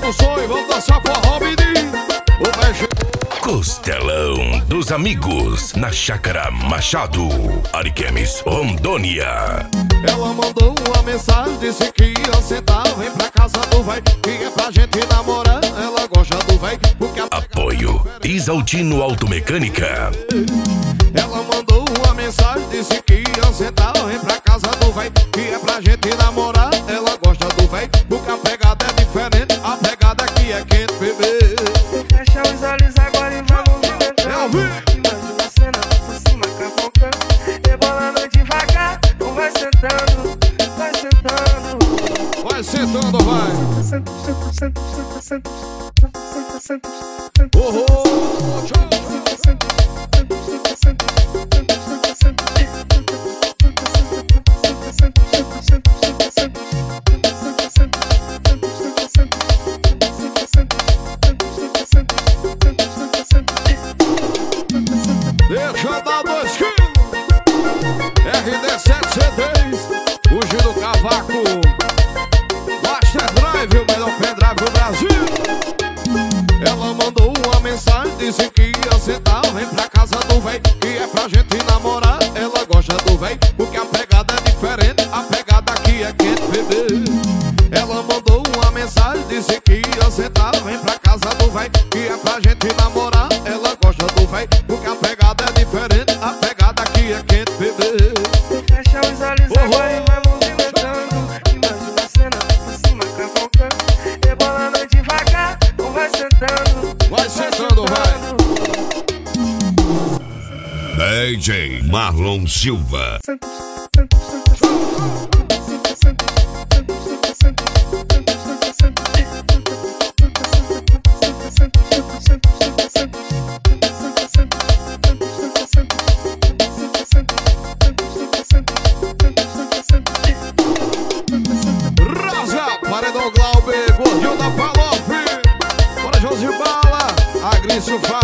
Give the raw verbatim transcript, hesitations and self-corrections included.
o som e vamos dançar forró, menino. O México. Costelão dos Amigos, na Chácara Machado, Ariquemes, Rondônia. Ela mandou uma mensagem, disse que ia sentar. Vem pra casa do véi, que é pra gente namorar. Ela gosta do véi, porque a... Apoio Isaltino Automecânica. Ela mandou uma mensagem, disse que ia sentar. Vem pra casa do véi, que é pra gente namorar. Ela gosta do véi, porque a pegada é diferente. A pegada aqui é quente, bebê. Fecha os olhos agora e vai movimentando. Eu vi. Imagina a cena por cima, cavocando, rebolando devagar. Não vai sentando, vai sentando. Vai sentando, vai. Senta, senta, senta, senta, senta, senta, senta, senta. Oh, oh, tchau. Deixa eu dar dois quilos. R D sete C Ds, o Giro Cavaco, Master Drive, o melhor pendrive do Brasil. Ela mandou uma mensagem, disse que ia sentar. Vem pra casa do véi, que é pra gente namorar. Ela gosta do véi, porque a pegada é diferente. A pegada aqui é quente, bebê. Ela mandou uma mensagem, disse que ia sentar. Vem pra casa do véi, que é pra gente namorar. Ela gosta do véi, porque a pegada é diferente. A pegada aqui é quente, bebê. Fecha os olhos agora e vai movimentando. Imagina a cena por cima, cavocando, rebolando devagar. Não vai sentando, vai sentando, vai. D J Marlon Silva. Rosa, Paredão Glauber, Gordinho da Palope, Bora Josibala, Agrício Fá.